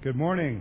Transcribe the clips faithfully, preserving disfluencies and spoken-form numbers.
Good morning.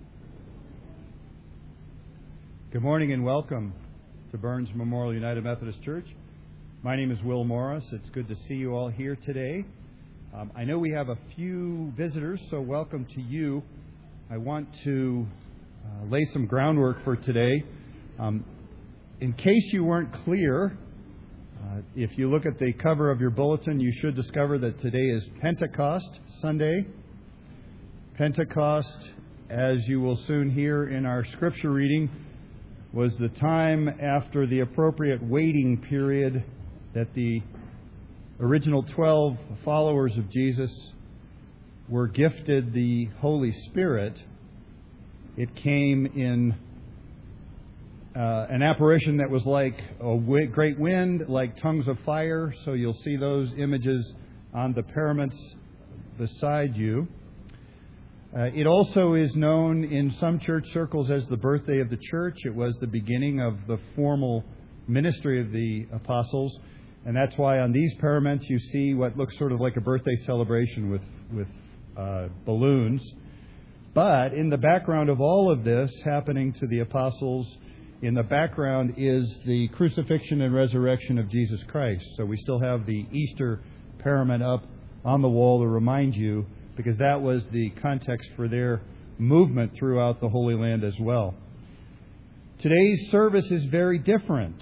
Good morning and welcome to Burns Memorial United Methodist Church. My name is Will Morris. It's good to see you all here today. Um, I know we have a few visitors, so welcome to you. I want to uh, lay some groundwork for today. Um, in case you weren't clear, uh, if you look at the cover of your bulletin, you should discover that today is Pentecost Sunday. Pentecost, as you will soon hear in our scripture reading, was the time after the appropriate waiting period that the original twelve followers of Jesus were gifted the Holy Spirit. It came in uh, an apparition that was like a great wind, like tongues of fire. So you'll see those images on the paraments beside you. Uh, it also is known in some church circles as the birthday of the church. It was the beginning of the formal ministry of the apostles, and that's why on these paraments you see what looks sort of like a birthday celebration with, with uh, balloons. But in the background of all of this happening to the apostles, in the background is the crucifixion and resurrection of Jesus Christ. So we still have the Easter parament up on the wall to remind you, because that was the context for their movement throughout the Holy Land as well. Today's service is very different.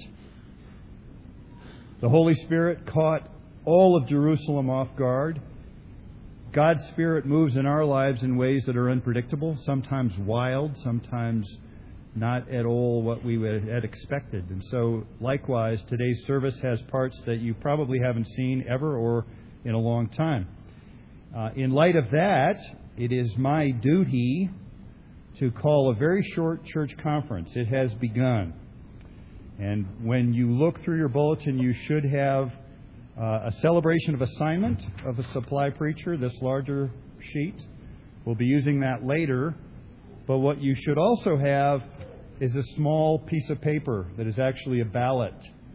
The Holy Spirit caught all of Jerusalem off guard. God's Spirit moves in our lives in ways that are unpredictable, sometimes wild, sometimes not at all what we would had expected. And so, likewise, today's service has parts that you probably haven't seen ever or in a long time. Uh, in light of that, it is my duty to call a very short church conference. It has begun. And when you look through your bulletin, you should have uh, a celebration of assignment of a supply preacher, this larger sheet. We'll be using that later. But what you should also have is a small piece of paper that is actually a ballot.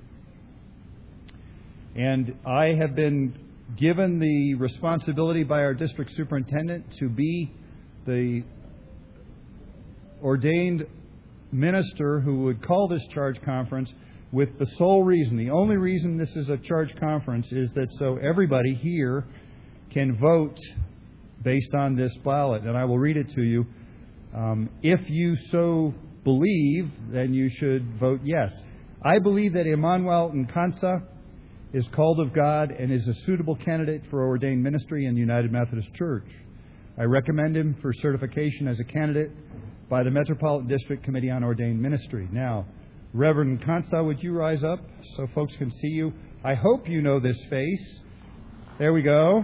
And I have been given the responsibility by our district superintendent to be the ordained minister who would call this charge conference, with the sole reason, the only reason this is a charge conference is that so everybody here can vote based on this ballot. And I will read it to you. Um, if you so believe, then you should vote yes. I believe that Emmanuel Nkansa is called of God and is a suitable candidate for ordained ministry in the United Methodist Church. I recommend him for certification as a candidate by the Metropolitan District Committee on Ordained Ministry. Now, Reverend Nkansa, would you rise up so folks can see you? I hope you know this face. There we go.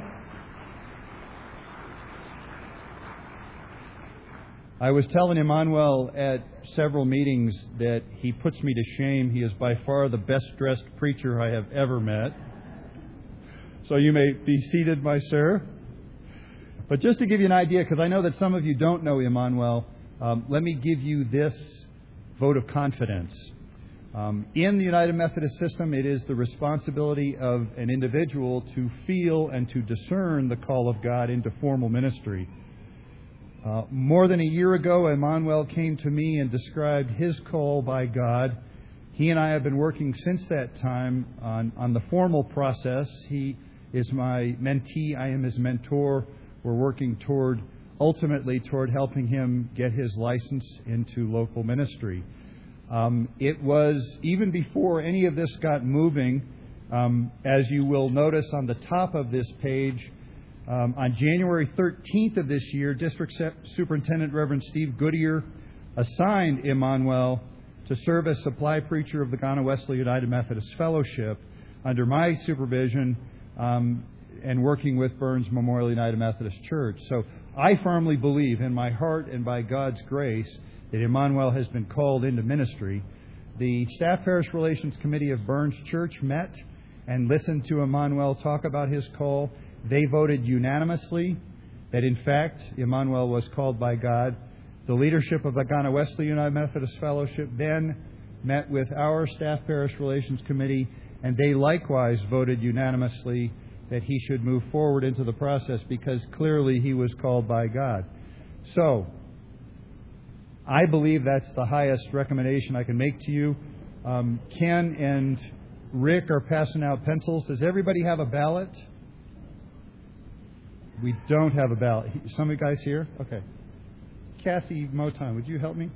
I was telling Emmanuel at several meetings that he puts me to shame. He is by far the best-dressed preacher I have ever met. So you may be seated, my sir. But just to give you an idea, because I know that some of you don't know Emmanuel, um, let me give you this vote of confidence. Um, in the United Methodist system, it is the responsibility of an individual to feel and to discern the call of God into formal ministry. Uh, more than a year ago, Emmanuel came to me and described his call by God. He and I have been working since that time on, on the formal process. He is my mentee. I am his mentor. We're working toward, ultimately, toward helping him get his license into local ministry. Um, it was, even before any of this got moving, um, as you will notice on the top of this page, Um, on January thirteenth of this year, District Superintendent Reverend Steve Goodyear assigned Emmanuel to serve as supply preacher of the Ghana Wesley United Methodist Fellowship under my supervision um, and working with Burns Memorial United Methodist Church. So I firmly believe in my heart and by God's grace that Emmanuel has been called into ministry. The Staff Parish Relations Committee of Burns Church met and listened to Emmanuel talk about his call. They voted unanimously that, in fact, Emmanuel was called by God. The leadership of the Ghana Wesley United Methodist Fellowship then met with our Staff Parish Relations Committee, and they likewise voted unanimously that he should move forward into the process because clearly he was called by God. So, I believe that's the highest recommendation I can make to you. Um, Ken and Rick are passing out pencils. Does everybody have a ballot? We don't have a ballot. Some of you guys here? Okay. Kathy Moton, would you help me?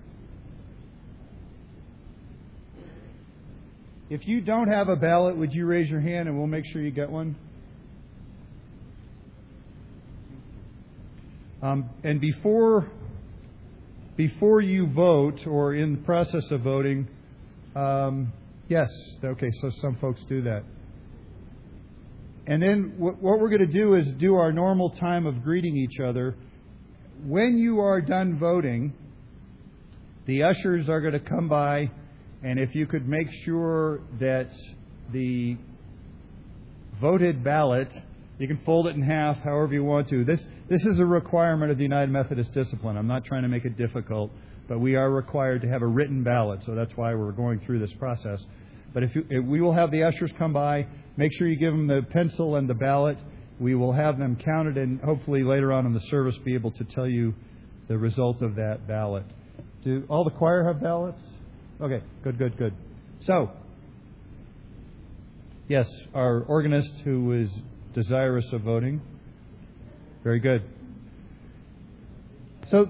If you don't have a ballot, would you raise your hand and we'll make sure you get one? Um, and before before you vote or in the process of voting, um, yes, okay, so some folks do that. And then what we're going to do is do our normal time of greeting each other. When you are done voting, the ushers are going to come by, and if you could make sure that the voted ballot, you can fold it in half however you want to. This this is a requirement of the United Methodist Discipline. I'm not trying to make it difficult, but we are required to have a written ballot, so that's why we're going through this process. But if, you, if we will have the ushers come by, make sure you give them the pencil and the ballot. We will have them counted and hopefully later on in the service be able to tell you the result of that ballot. Do all the choir have ballots? Okay, good, good, good. So, yes, our organist who is desirous of voting. Very good. So,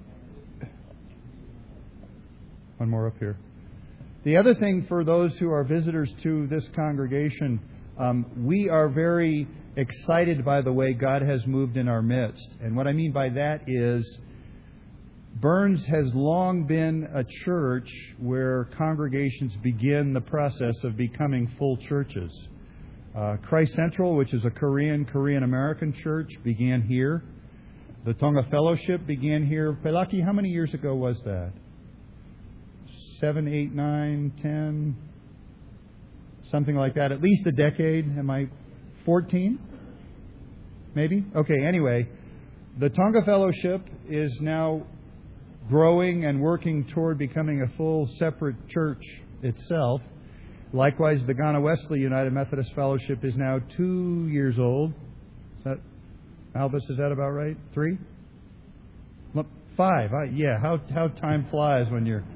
one more up here. The other thing for those who are visitors to this congregation, um, we are very excited by the way God has moved in our midst. And what I mean by that is Burns has long been a church where congregations begin the process of becoming full churches. Uh, Christ Central, which is a Korean, Korean-American church, began here. The Tonga Fellowship began here. Pelaki, how many years ago was that? Seven, eight, nine, ten, something like that. At least a decade. Am I fourteen? Maybe? Okay, anyway, the Tonga Fellowship is now growing and working toward becoming a full separate church itself. Likewise, the Ghana Wesley United Methodist Fellowship is now two years old. Is that, Albus, is that about right? Three? Five. I, yeah, how how time flies when you're...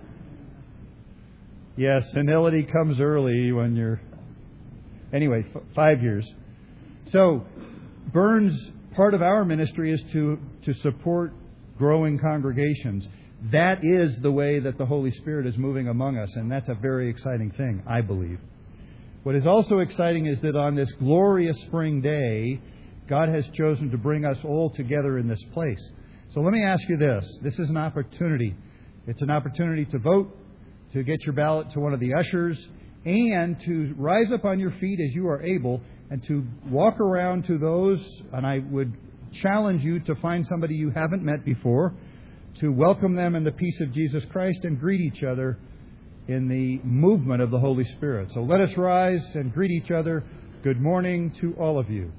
Yes, senility comes early when you're... Anyway, f- five years. So, Burns, part of our ministry is to, to support growing congregations. That is the way that the Holy Spirit is moving among us, and that's a very exciting thing, I believe. What is also exciting is that on this glorious spring day, God has chosen to bring us all together in this place. So let me ask you this. This is an opportunity. It's an opportunity to vote, to get your ballot to one of the ushers, and to rise up on your feet as you are able, and to walk around to those, and I would challenge you to find somebody you haven't met before, to welcome them in the peace of Jesus Christ and greet each other in the movement of the Holy Spirit. So let us rise and greet each other. Good morning to all of you.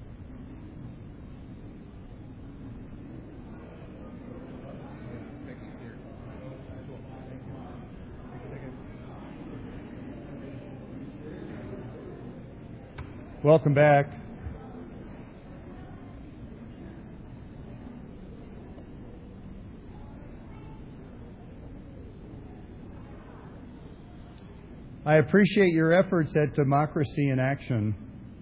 Welcome back. I appreciate your efforts at democracy in action.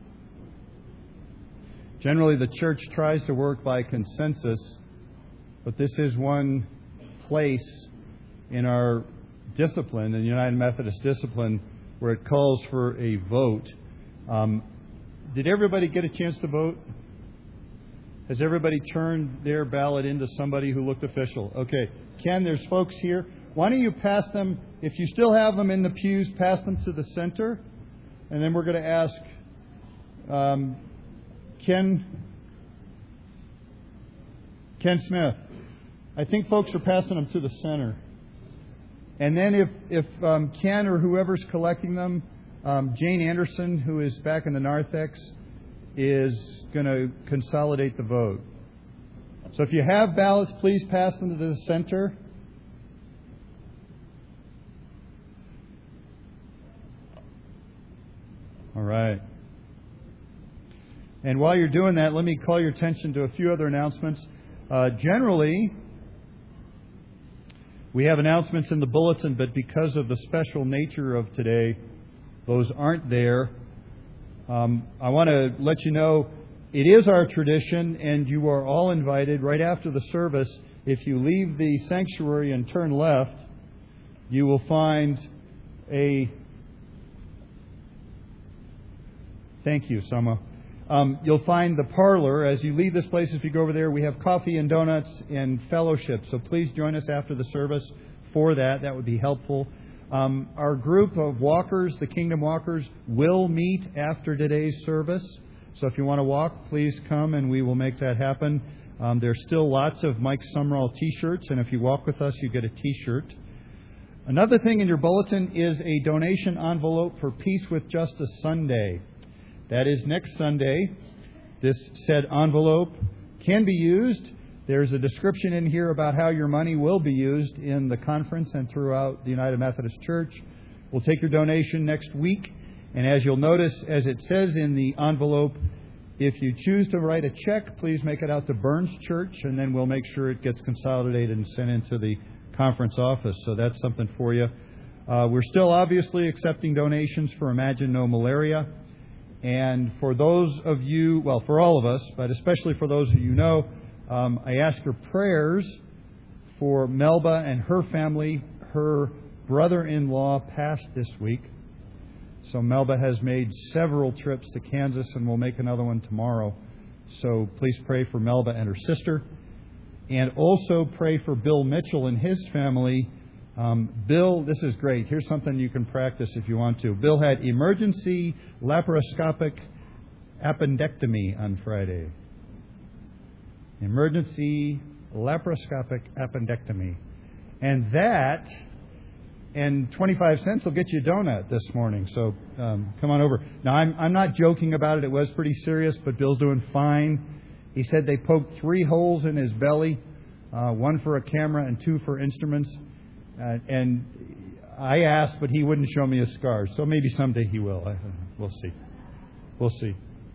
Generally, the church tries to work by consensus, but this is one place in our discipline, in the United Methodist discipline, where it calls for a vote. Um, did everybody get a chance to vote? Has everybody turned their ballot into somebody who looked official? Okay. Ken, there's folks here. Why don't you pass them, if you still have them in the pews, pass them to the center. And then we're going to ask um, Ken, Ken Smith. I think folks are passing them to the center. And then if, if um, Ken or whoever's collecting them, um, Jane Anderson, who is back in the narthex, is going to consolidate the vote. So if you have ballots, please pass them to the center. All right. And while you're doing that, let me call your attention to a few other announcements. Uh, generally, We have announcements in the bulletin, but because of the special nature of today, those aren't there. Um, I want to let you know it is our tradition, and you are all invited right after the service. If you leave the sanctuary and turn left, you will find a... Thank you, Sama. Um, you'll find the parlor. As you leave this place, if you go over there, we have coffee and donuts and fellowship. So please join us after the service for that. That would be helpful. Um, our group of walkers, the Kingdom Walkers, will meet after today's service. So if you want to walk, please come and we will make that happen. Um, there's still lots of Mike Summerall T-shirts, and if you walk with us, you get a T-shirt. Another thing in your bulletin is a donation envelope for Peace with Justice Sunday. That is next Sunday. This said envelope can be used. There's a description in here about how your money will be used in the conference and throughout the United Methodist Church. We'll take your donation next week. And as you'll notice, as it says in the envelope, if you choose to write a check, please make it out to Burns Church, and then we'll make sure it gets consolidated and sent into the conference office. So that's something for you. Uh, we're still obviously accepting donations for Imagine No Malaria. And for those of you, well, for all of us, but especially for those of you know, um, I ask your prayers for Melba and her family. Her brother-in-law passed this week. So Melba has made several trips to Kansas and will make another one tomorrow. So please pray for Melba and her sister. And also pray for Bill Mitchell and his family. Um, Bill, this is great. Here's something you can practice if you want to. Bill had emergency laparoscopic appendectomy on Friday. Emergency laparoscopic appendectomy. And that and twenty-five cents will get you a donut this morning. So um, come on over. Now, I'm, I'm not joking about it. It was pretty serious, but Bill's doing fine. He said they poked three holes in his belly, uh, one for a camera and two for instruments. Uh, and I asked, but he wouldn't show me his scars. So maybe someday he will. I, we'll see. We'll see.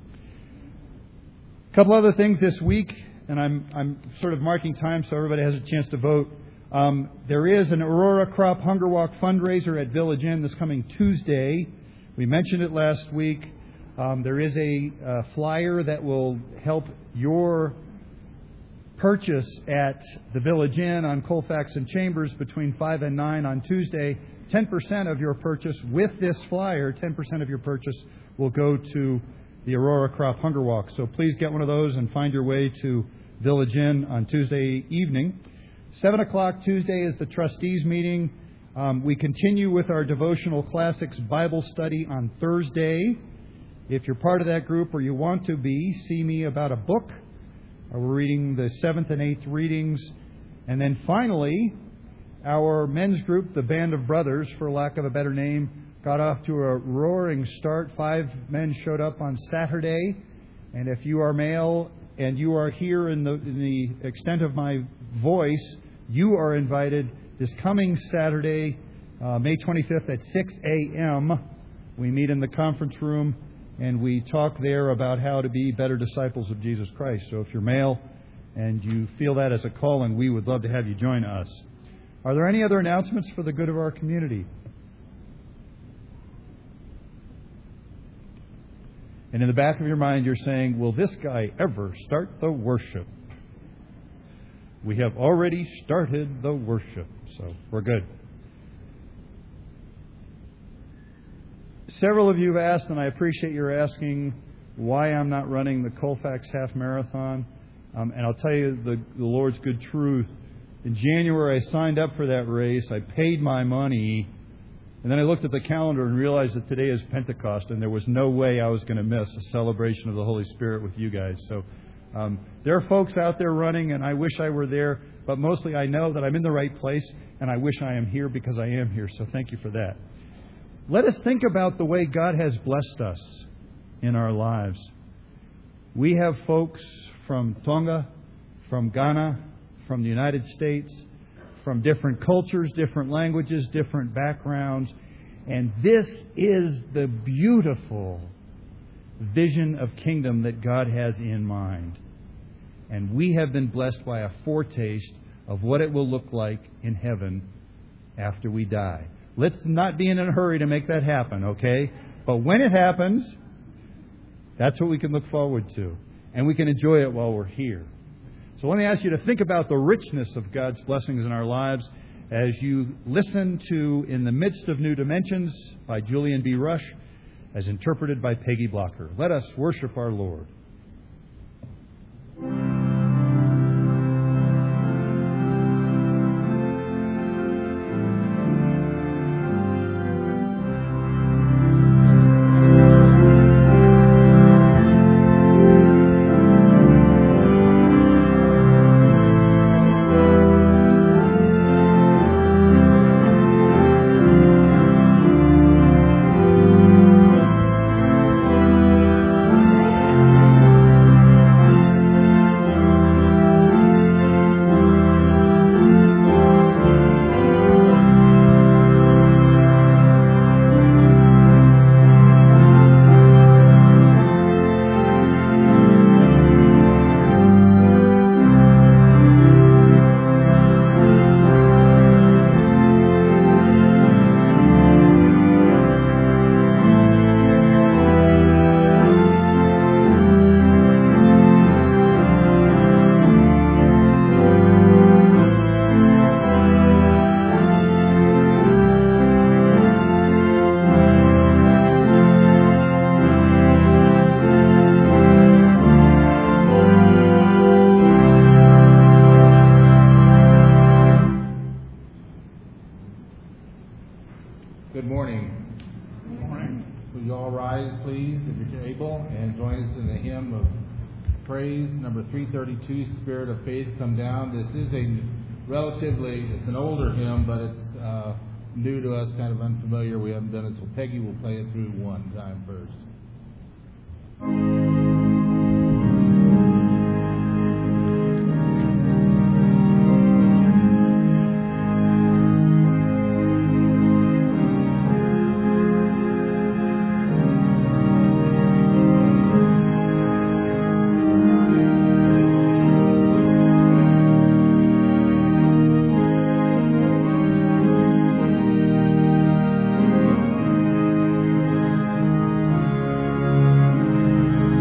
A couple other things this week, and I'm I'm sort of marking time so everybody has a chance to vote. Um, there is an Aurora Crop Hunger Walk fundraiser at Village Inn this coming Tuesday. We mentioned it last week. Um, there is a uh, flyer that will help your purchase at the Village Inn on Colfax and Chambers between five and nine on Tuesday. ten percent of your purchase with this flyer, ten percent of your purchase will go to the Aurora Crop Hunger Walk. So please get one of those and find your way to Village Inn on Tuesday evening. seven o'clock Tuesday is the trustees meeting. Um, we continue with our Devotional Classics Bible study on Thursday. If you're part of that group or you want to be, see me about a book. We're reading the seventh and eighth readings. And then finally, our men's group, the Band of Brothers, for lack of a better name, got off to a roaring start. Five men showed up on Saturday. And if you are male and you are here in the, in the extent of my voice, you are invited this coming Saturday, uh, May twenty-fifth at six a.m. We meet in the conference room. And we talk there about how to be better disciples of Jesus Christ. So if you're male and you feel that as a calling, we would love to have you join us. Are there any other announcements for the good of our community? And in the back of your mind, you're saying, will this guy ever start the worship? We have already started the worship, so we're good. Several of you have asked, and I appreciate your asking, why I'm not running the Colfax Half Marathon. Um, and I'll tell you the, the Lord's good truth. In January, I signed up for that race. I paid my money. And then I looked at the calendar and realized that today is Pentecost, and there was no way I was going to miss a celebration of the Holy Spirit with you guys. So um, there are folks out there running, and I wish I were there. But mostly I know that I'm in the right place, and I wish I am here because I am here. So thank you for that. Let us think about the way God has blessed us in our lives. We have folks from Tonga, from Ghana, from the United States, from different cultures, different languages, different backgrounds. And this is the beautiful vision of kingdom that God has in mind. And we have been blessed by a foretaste of what it will look like in heaven after we die. Let's not be in a hurry to make that happen, okay? But when it happens, that's what we can look forward to. And we can enjoy it while we're here. So let me ask you to think about the richness of God's blessings in our lives as you listen to In the Midst of New Dimensions by Julian B. Rush, as interpreted by Peggy Blocker. Let us worship our Lord. three thirty-two, Spirit of Faith, Come Down. This is a relatively, it's an older hymn, but it's uh, new to us, kind of unfamiliar. We haven't done it, so Peggy will play it through one time first. Thank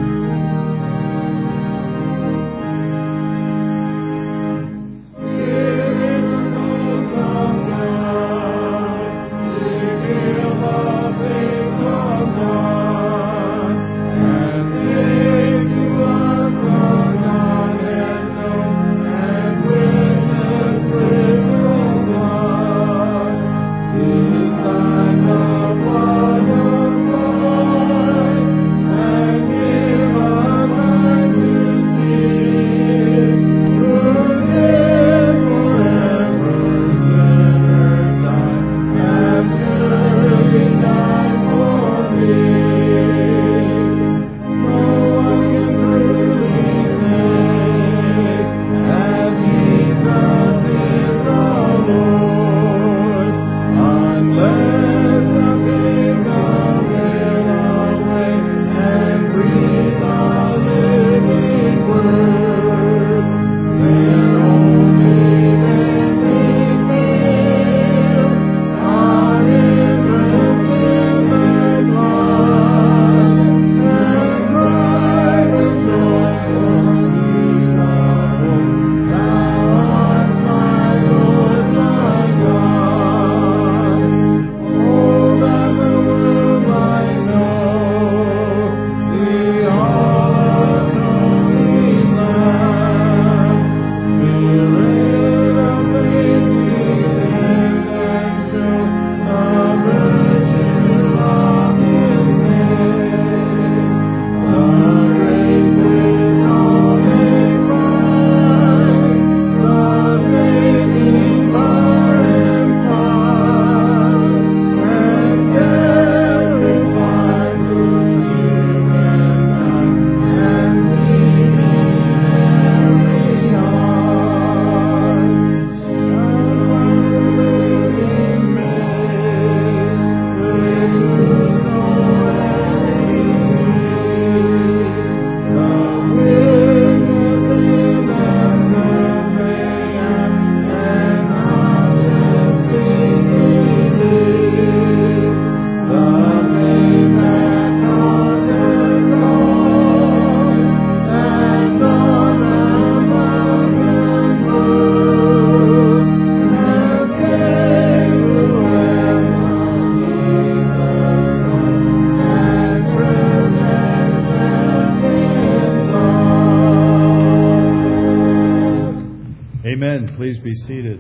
Please be seated.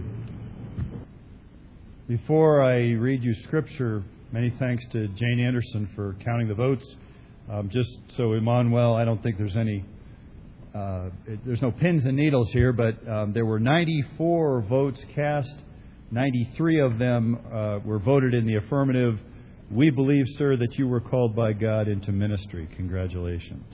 Before I read you Scripture, many thanks to Jane Anderson for counting the votes. Um, just so Emmanuel, I don't think there's any, uh, it, there's no pins and needles here, but um, there were ninety-four votes cast. ninety-three of them uh, were voted in the affirmative. We believe, sir, that you were called by God into ministry. Congratulations.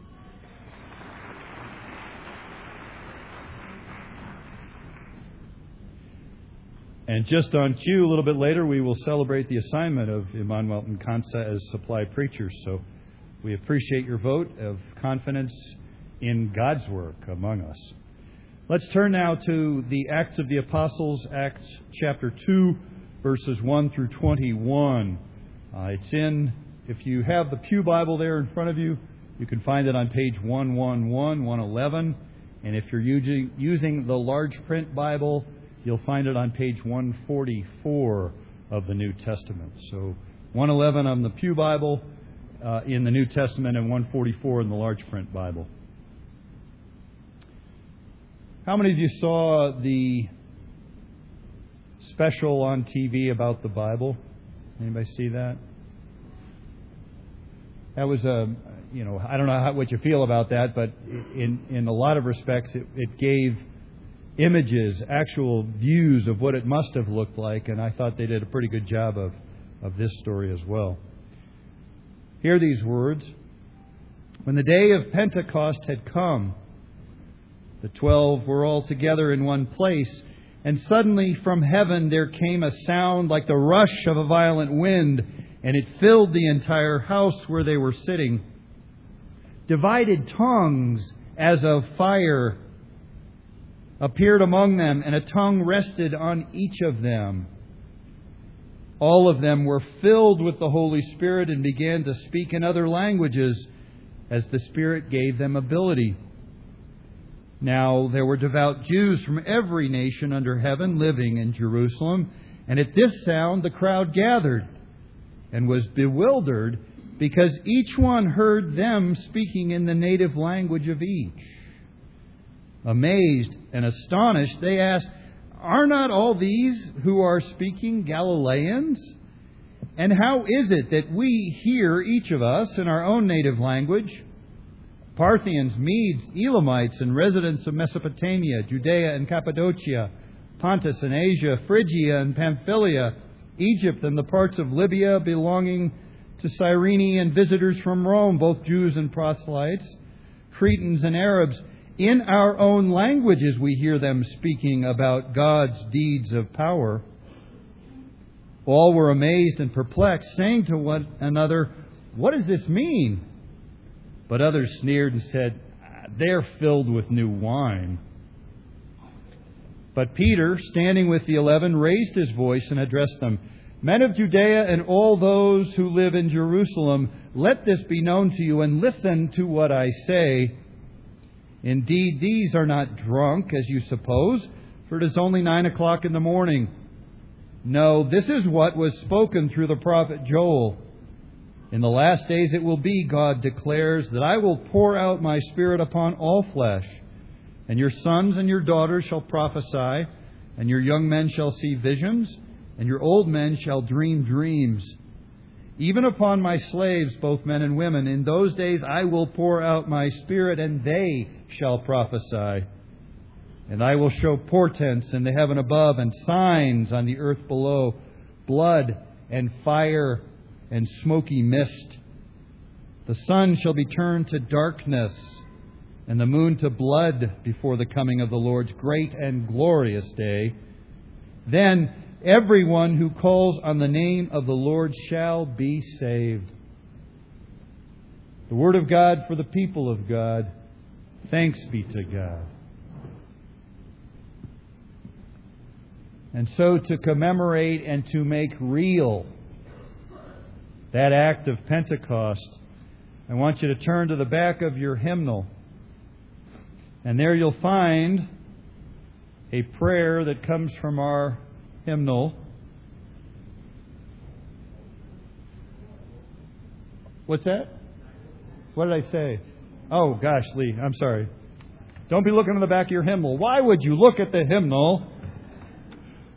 And just on cue, a little bit later, we will celebrate the assignment of Emmanuel and Kansa as supply preachers. So we appreciate your vote of confidence in God's work among us. Let's turn now to the Acts of the Apostles, Acts chapter two, verses one through twenty-one. Uh, it's in, if you have the Pew Bible there in front of you, you can find it on page one eleven, one eleven. And if you're using, using the large print Bible, you'll find it on page one forty-four of the New Testament. So one eleven on the Pew Bible uh, in the New Testament and one forty-four in the large print Bible. How many of you saw the special on T V about the Bible? Anybody see that? That was a, you know, I don't know how, what you feel about that, but in, in a lot of respects, it, it gave images, actual views of what it must have looked like, and I thought they did a pretty good job of, of this story as well. Hear these words. When the day of Pentecost had come, the twelve were all together in one place, and suddenly from heaven there came a sound like the rush of a violent wind, and it filled the entire house where they were sitting. Divided tongues as of fire appeared among them, and a tongue rested on each of them. All of them were filled with the Holy Spirit and began to speak in other languages as the Spirit gave them ability. Now there were devout Jews from every nation under heaven living in Jerusalem, and at this sound the crowd gathered and was bewildered because each one heard them speaking in the native language of each. Amazed and astonished, they asked, "Are not all these who are speaking Galileans? And how is it that we hear each of us in our own native language? Parthians, Medes, Elamites, and residents of Mesopotamia, Judea and Cappadocia, Pontus and Asia, Phrygia and Pamphylia, Egypt and the parts of Libya belonging to Cyrene, and visitors from Rome, both Jews and proselytes, Cretans and Arabs. In our own languages we hear them speaking about God's deeds of power." All were amazed and perplexed, saying to one another, "What does this mean?" But others sneered and said, "They're filled with new wine." But Peter, standing with the eleven, raised his voice and addressed them. "Men of Judea and all those who live in Jerusalem, let this be known to you, and listen to what I say. Indeed, these are not drunk, as you suppose, for it is only nine o'clock in the morning. No, this is what was spoken through the prophet Joel. In the last days it will be, God declares, that I will pour out my Spirit upon all flesh, and your sons and your daughters shall prophesy, and your young men shall see visions, and your old men shall dream dreams. Even upon my slaves, both men and women, in those days I will pour out my Spirit, and they shall prophesy. And I will show portents in the heaven above, and signs on the earth below, blood and fire and smoky mist. The sun shall be turned to darkness, and the moon to blood before the coming of the Lord's great and glorious day. Then everyone who calls on the name of the Lord shall be saved." The Word of God for the people of God. Thanks be to God. And so to commemorate and to make real that act of Pentecost, I want you to turn to the back of your hymnal. And there you'll find a prayer that comes from our hymnal. What's that? What did I say? Oh, gosh, Lee, I'm sorry. Don't be looking in the back of your hymnal. Why would you look at the hymnal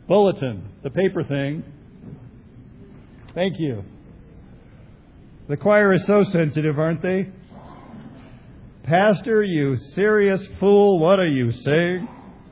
bulletin, the paper thing. Thank you. The choir is so sensitive, aren't they? Pastor, you serious fool, what are you saying?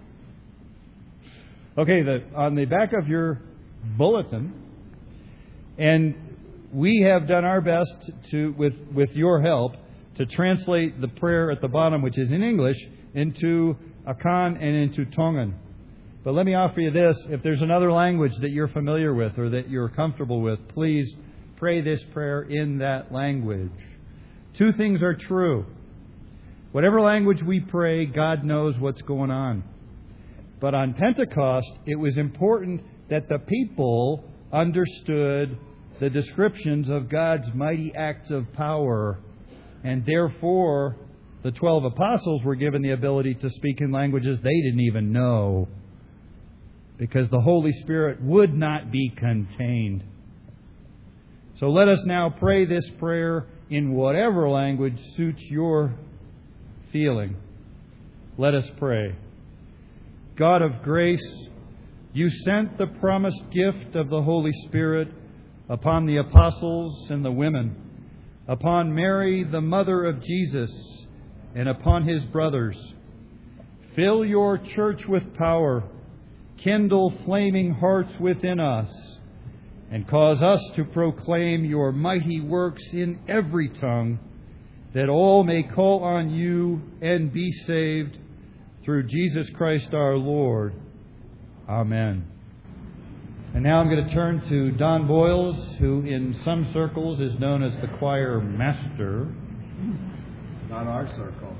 Okay, the, on the back of your bulletin, and we have done our best to, with, with your help, to translate the prayer at the bottom, which is in English, into Akan and into Tongan. But let me offer you this. If there's another language that you're familiar with or that you're comfortable with, please pray this prayer in that language. Two things are true. Whatever language we pray, God knows what's going on. But on Pentecost, it was important that the people understood the descriptions of God's mighty acts of power. And therefore, the twelve apostles were given the ability to speak in languages they didn't even know, because the Holy Spirit would not be contained. So let us now pray this prayer in whatever language suits your feeling. Let us pray. God of grace, you sent the promised gift of the Holy Spirit upon the apostles and the women, upon Mary, the mother of Jesus, and upon his brothers. Fill your church with power, kindle flaming hearts within us, and cause us to proclaim your mighty works in every tongue, that all may call on you and be saved through Jesus Christ our Lord. Amen. And now I'm going to turn to Don Boyles, who in some circles is known as the choir master. Not our circle.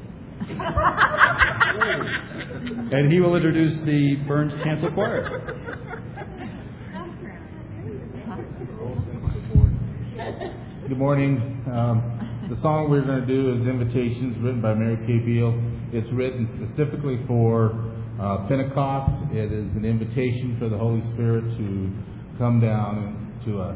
And he will introduce the Burns Chancel Choir. Good morning. Um, the song we're going to do is Invitations, written by Mary Kay Beal. It's written specifically for uh, Pentecost. It is an invitation for the Holy Spirit to come down to us.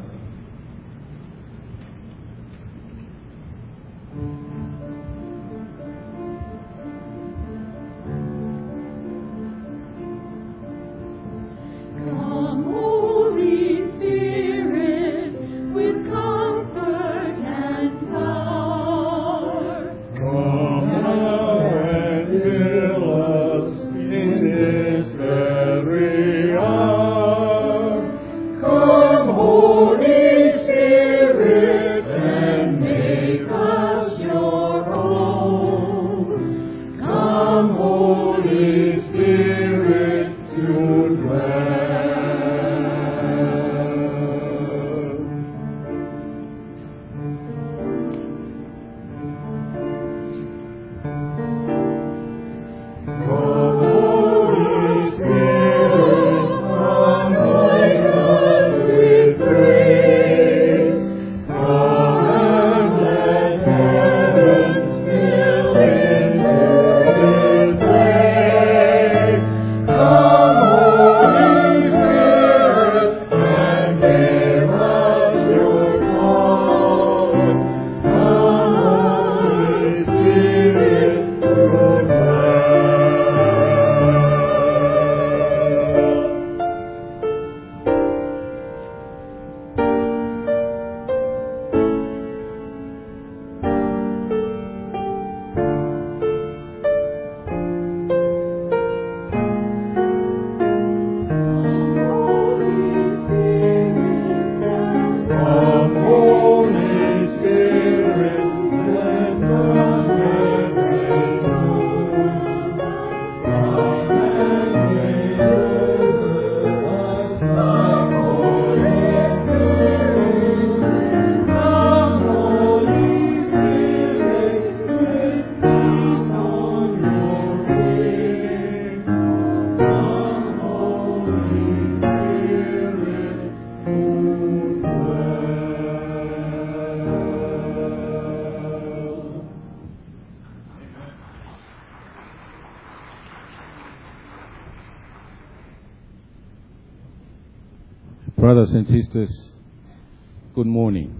Brothers and sisters, good morning.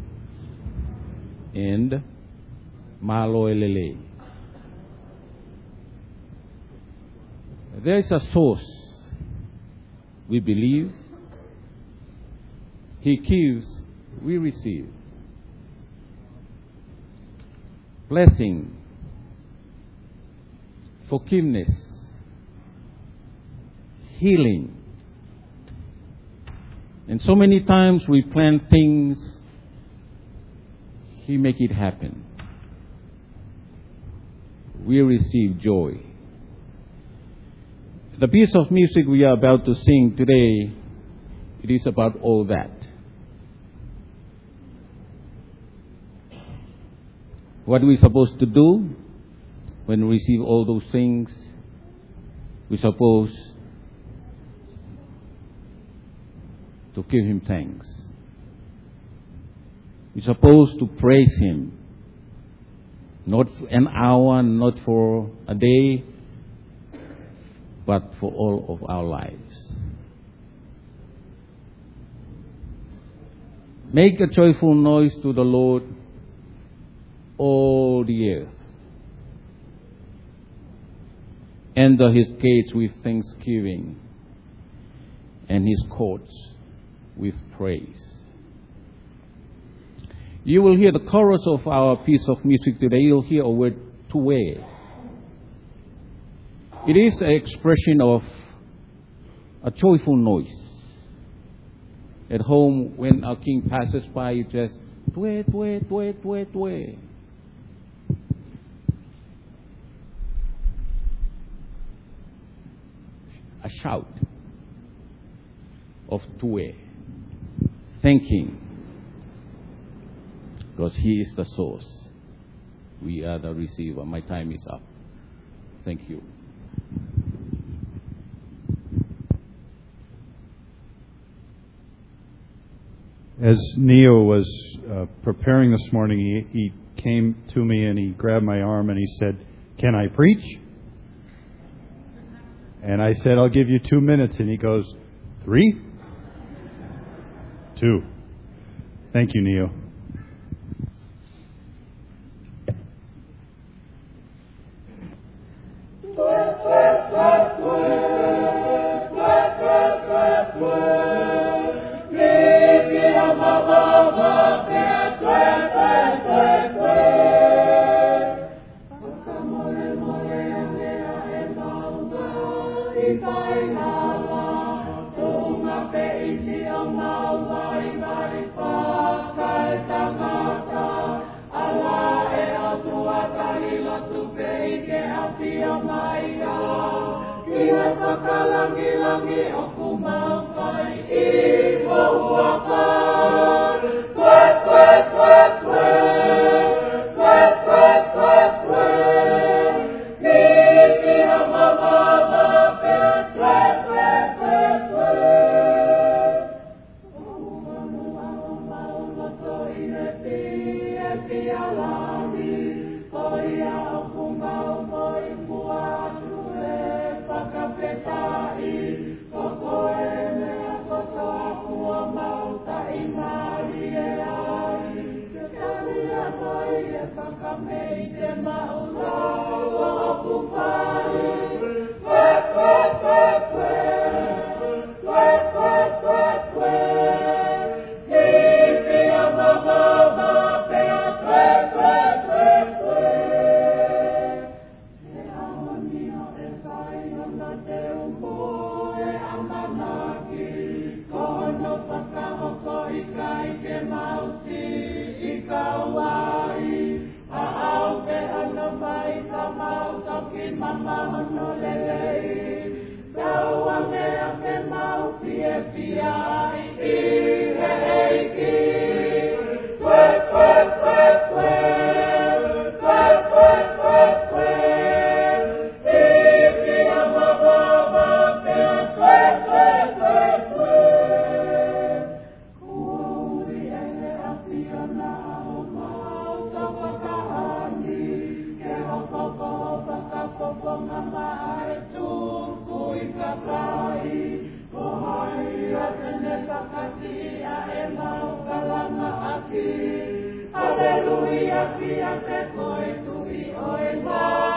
And malo elele. There is a source we believe. He gives, we receive. Blessing, forgiveness, healing. And so many times we plan things, He make it happen. We receive joy. The piece of music we are about to sing today, it is about all that. What are we supposed to do when we receive all those things? We're supposed to give Him thanks. We're supposed to praise Him. Not for an hour, not for a day, but for all of our lives. Make a joyful noise to the Lord, all the earth. Enter His gates with thanksgiving and His courts with praise. You will hear the chorus of our piece of music today. You'll hear a word, tuwe. It is an expression of a joyful noise. At home, when our King passes by, you just tuwe, tuwe, tuwe, tuwe, tuwe. A shout of tuwe, thanking, because He is the source. We are the receiver. My time is up. Thank you. As Neo was uh, preparing this morning, he, he came to me and he grabbed my arm and he said, "Can I preach?" And I said, "I'll give you two minutes." And he goes, "Three? Two." Thank you, Neo.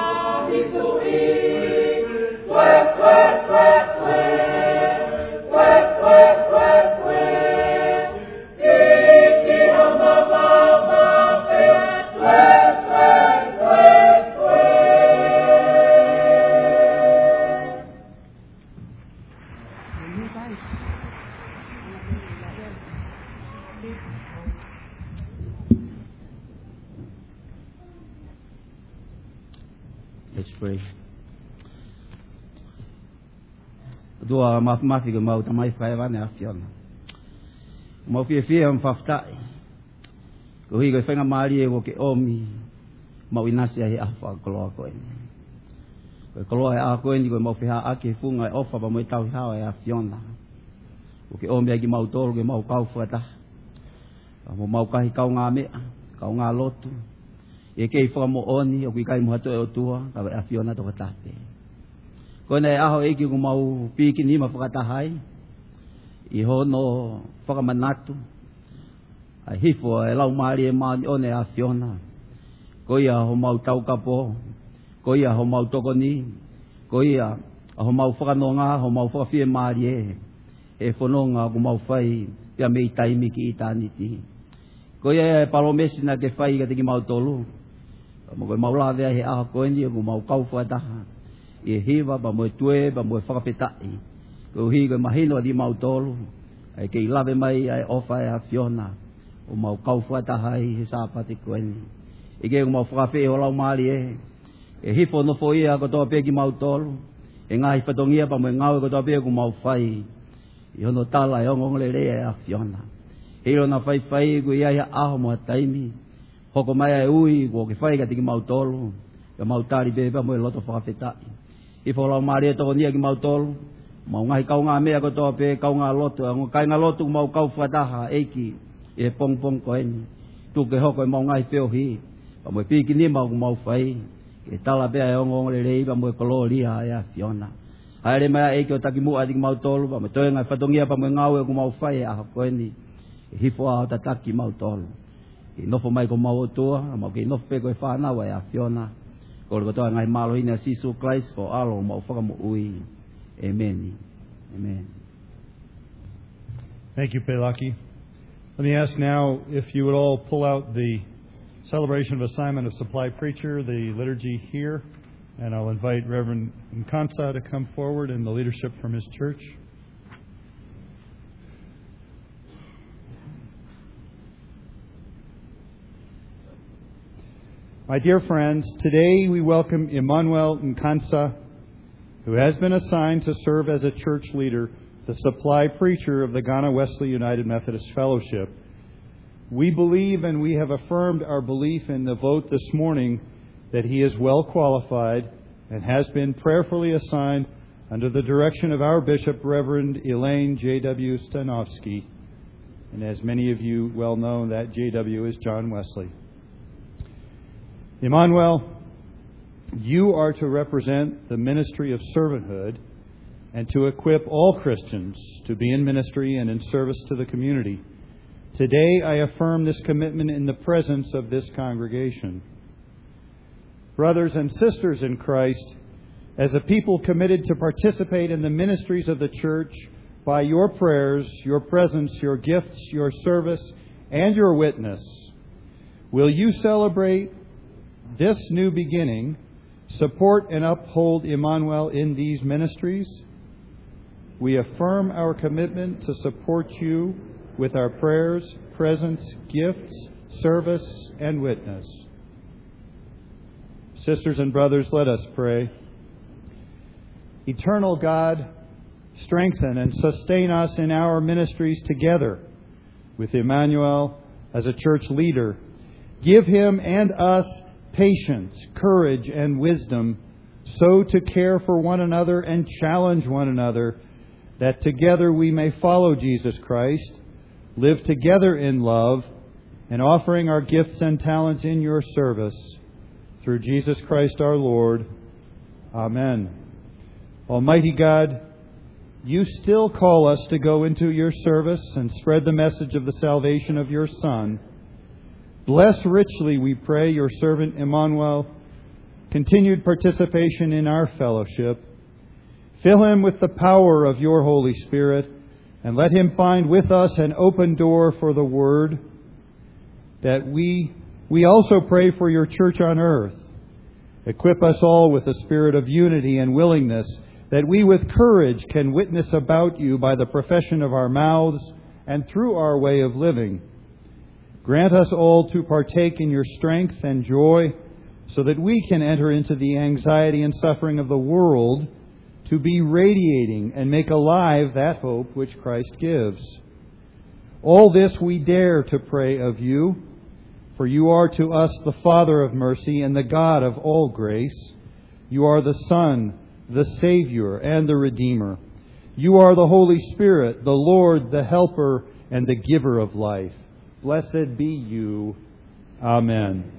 Hallelujah, Let's pray. Dua maaf maaf ke mau tamai fai va ne afion. Mau fie fie am faftai. Ko hi ko fenga mari e ko ke omi. Mau inasi ai afa kolo ko ni. Ko kolo ai a ko ni ko mau fiha ake funga e ofa ba mo tau ha ai afion. Ko ke omi ai mau tol ke mau kau fata. Mo mau kai kau nga me, kau nga lotu. E kei fo mo oni o ki kai mo hato e tua ka a fiona to katate ko nei aho e ki ko mau pi ki ni ma fakata hai I ho no faka manatu a hifo e lau mari e ma o ne a fiona ko ia ho mau tau kapo ko ia ho mau toko ni ko ia ho mau faka no nga ho mau faka fie mari e e fononga ko mau fai pia mei taimi ki itaniti ko ia palomesi na ke fai ka te ki mau tolu mo ko mau la ve he a ko ni ko mau kau fa ta e hiva ba mo tue ba mo fa peta I ko hi ko mahino di mau tolu ai ke lave mai ai ofa e fiona o mau kau fa ta hai he sa pa te ko ni e ke mau fa fe o la mali e e hifo no fo ia ko to pe ki mau tolu e ngai fa tongia ba mo ngau ko to pe ko mau fai I ono tala e ngong le le e fiona e ro na fai fai ko ia ia a mo taimi hoko mai e ui ko ke fai ka tiki mau tolu ka mau tari be ba mo loto fa feta I fo la mari to ni ki mau tolu mau ngai kau nga me ko to pe kau nga loto ngo kai nga loto mau kau fa da ha eki e pong pong ko en tu ke hoko mau ngai pe hi ba mo pi ki ni mau mau fai ke tala be e ngo le le ba mo ko lo li ha ya fiona ai mai e ko taki mu adi mau tolu ba mo to ngai fa tongia ba mo ngau e ko mau fai a ko ni hi fo a ta taki mau tolu I nofo mai ko mau toa, mau ke nofo pe ko e whana wa e a fiona. Ko le kotoa ngai malo ina sisu Christ ko alo mau whaka mo ui. Amen. Amen. Thank you, Pelaki. Let me ask now if you would all pull out the celebration of assignment of supply preacher, the liturgy here, and I'll invite Reverend Nkansa to come forward and the leadership from his church. My dear friends, today we welcome Emmanuel Nkansa, who has been assigned to serve as a church leader, the supply preacher of the Ghana Wesley United Methodist Fellowship. We believe and we have affirmed our belief in the vote this morning that he is well qualified and has been prayerfully assigned under the direction of our Bishop, Reverend Elaine J W Stanovsky. And as many of you well know, that J W is John Wesley. Emmanuel, you are to represent the ministry of servanthood and to equip all Christians to be in ministry and in service to the community. Today, I affirm this commitment in the presence of this congregation. Brothers and sisters in Christ, as a people committed to participate in the ministries of the church by your prayers, your presence, your gifts, your service, and your witness, will you celebrate this new beginning, support and uphold Emmanuel in these ministries? We affirm our commitment to support you with our prayers, presence, gifts, service, and witness. Sisters and brothers, let us pray. Eternal God, strengthen and sustain us in our ministries together with Emmanuel as a church leader. Give him and us patience, courage, and wisdom, so to care for one another and challenge one another, that together we may follow Jesus Christ, live together in love, and offering our gifts and talents in your service. Through Jesus Christ our Lord. Amen. Almighty God, you still call us to go into your service and spread the message of the salvation of your Son. Bless richly, we pray, your servant Emmanuel, continued participation in our fellowship. Fill him with the power of your Holy Spirit, and let him find with us an open door for the Word, that we, we also pray for your church on earth. Equip us all with a spirit of unity and willingness that we with courage can witness about you by the profession of our mouths and through our way of living. Grant us all to partake in your strength and joy, so that we can enter into the anxiety and suffering of the world to be radiating and make alive that hope which Christ gives. All this we dare to pray of you, for you are to us the Father of mercy and the God of all grace. You are the Son, the Savior, and the Redeemer. You are the Holy Spirit, the Lord, the Helper, and the Giver of life. Blessed be you. Amen.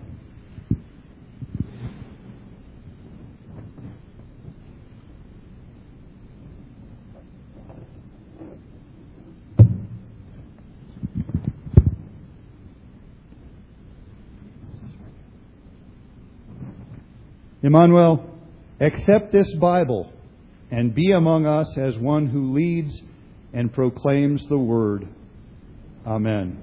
Emmanuel, accept this Bible and be among us as one who leads and proclaims the Word. Amen.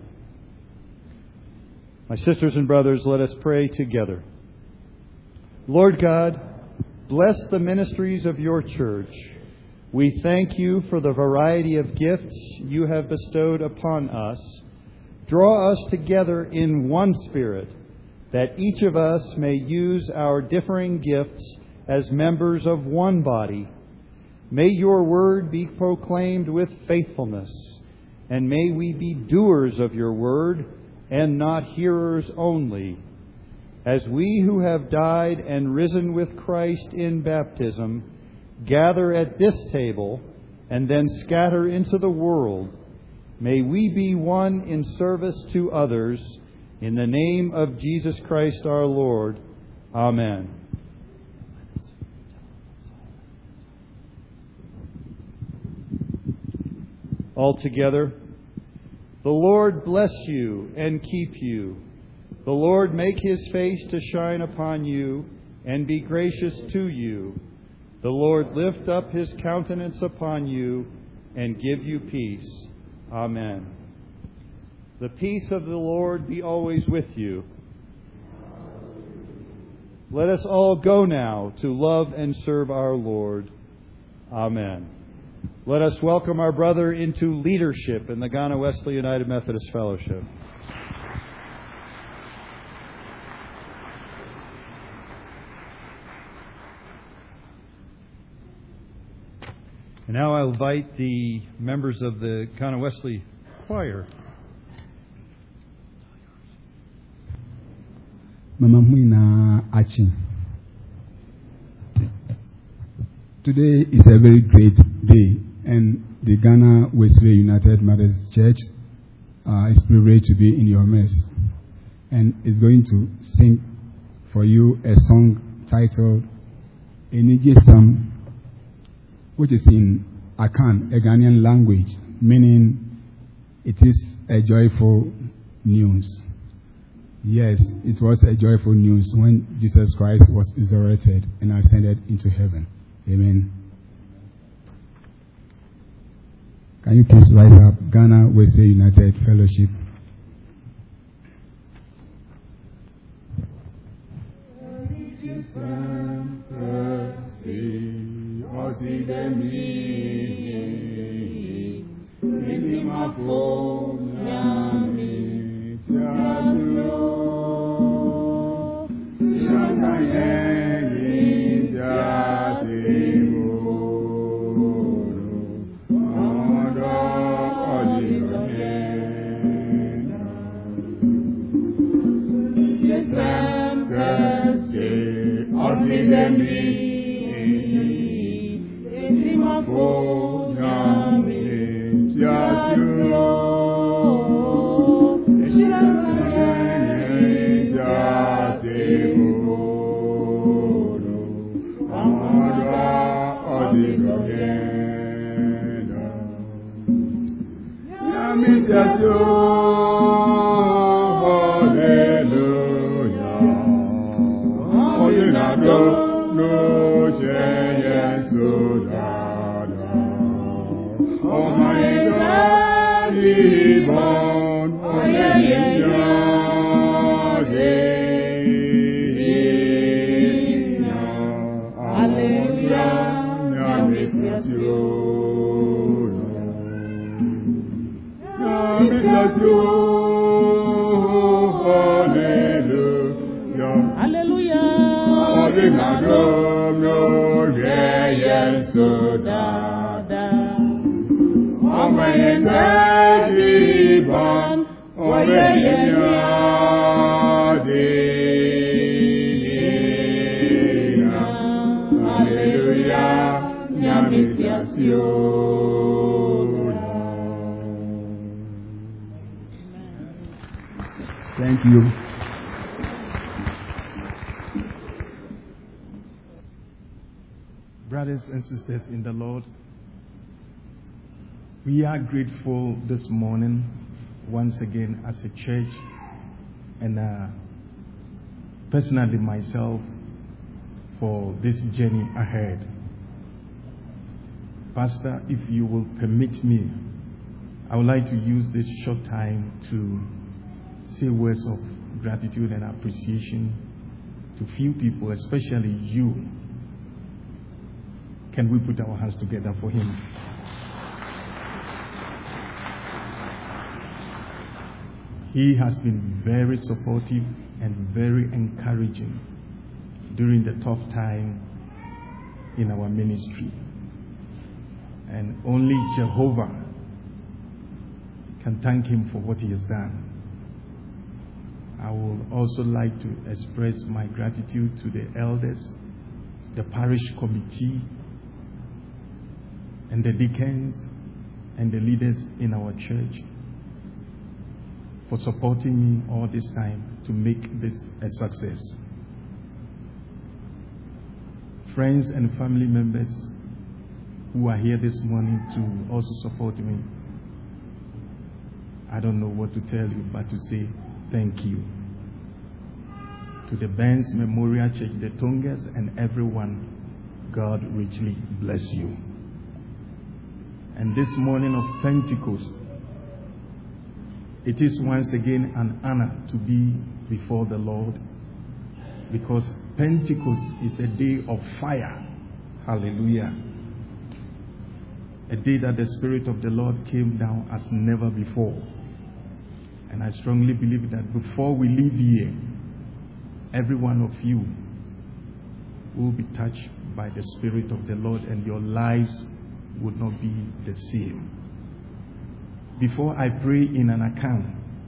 My sisters and brothers, let us pray together. Lord God, bless the ministries of your church. We thank you for the variety of gifts you have bestowed upon us. Draw us together in one spirit, that each of us may use our differing gifts as members of one body. May your word be proclaimed with faithfulness, and may we be doers of your word and not hearers only. As we who have died and risen with Christ in baptism gather at this table and then scatter into the world, may we be one in service to others. In the name of Jesus Christ our Lord. Amen. All together. The Lord bless you and keep you. The Lord make his face to shine upon you and be gracious to you. The Lord lift up his countenance upon you and give you peace. Amen. The peace of the Lord be always with you. Let us all go now to love and serve our Lord. Amen. Let us welcome our brother into leadership in the Ghana Wesley United Methodist Fellowship. And now I'll invite the members of the Ghana Wesley Choir. Mama Muina Achin. Today is a very great day, and the Ghana Wesley United Methodist Church uh, is privileged to be in your midst, and is going to sing for you a song titled Enigisam, which is in Akan, a Ghanaian language, meaning it is a joyful news. Yes, it was a joyful news when Jesus Christ was resurrected and ascended into heaven. Amen. Can you please rise up? Ghana Wesley United Fellowship. Hallelujah. Thank you. Brothers and sisters in the Lord, we are grateful this morning once again as a church, and uh, personally myself, for this journey ahead. Pastor, if you will permit me, I would like to use this short time to say words of gratitude and appreciation to few people, especially you. Can we put our hands together for him? He has been very supportive and very encouraging during the tough time in our ministry. And only Jehovah can thank him for what he has done. I would also like to express my gratitude to the elders, the parish committee, and the deacons and the leaders in our church for supporting me all this time to make this a success. Friends and family members who are here this morning to also support me, I don't know what to tell you but to say thank you. To the Benz Memorial Church, the Tongas, and everyone, God richly bless you. And this morning of Pentecost, it is once again an honor to be before the Lord, because Pentecost is a day of fire. Hallelujah. A day that the Spirit of the Lord came down as never before. And I strongly believe that before we leave here, every one of you will be touched by the Spirit of the Lord, and your lives would not be the same. Before I pray in an account,